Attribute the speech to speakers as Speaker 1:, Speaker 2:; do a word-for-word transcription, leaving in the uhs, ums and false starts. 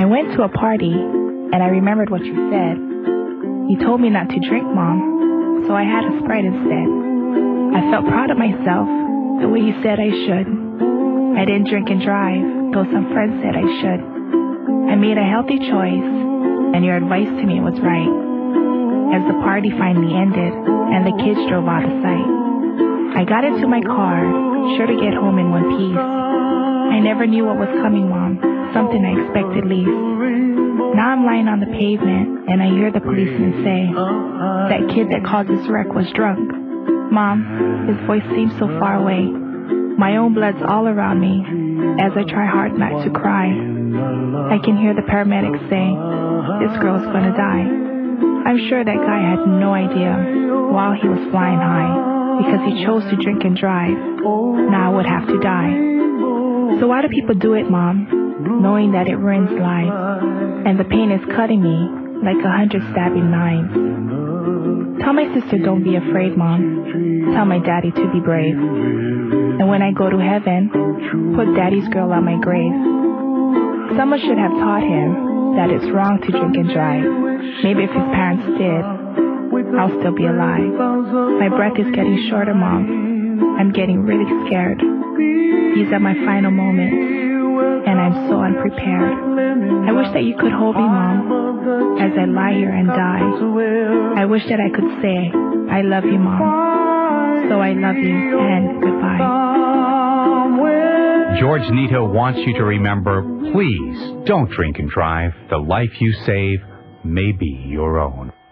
Speaker 1: I went to a party, and I remembered what you said. You told me not to drink, Mom, so I had a Sprite instead. I felt proud of myself, the way you said I should. I didn't drink and drive, though some friends said I should. I made a healthy choice, and your advice to me was right. As the party finally ended, and the kids drove out of sight, I got into my car, sure to get home in one piece. I never knew what was coming, Mom, something I expected least. Now I'm lying on the pavement, and I hear the policeman say, that kid that caused this wreck was drunk. Mom, his voice seems so far away. My own blood's all around me, as I try hard not to cry. I can hear the paramedics say, this girl's gonna die. I'm sure that guy had no idea while he was flying high, because he chose to drink and drive. Now I would have to die. So why do people do it, Mom, knowing that it ruins lives, and the pain is cutting me like a hundred stabbing knives? Tell my sister don't be afraid, Mom. Tell my daddy to be brave. And when I go to heaven, put daddy's girl on my grave. Someone should have taught him that it's wrong to drink and drive. Maybe if his parents did, I'll still be alive. My breath is getting shorter, Mom. I'm getting really scared. These are my final moments, and I'm so unprepared. I wish that you could hold me, Mom, as I lie here and die. I wish that I could say, I love you, Mom. So I love you, and goodbye.
Speaker 2: George Nito wants you to remember, please don't drink and drive. The life you save may be your own.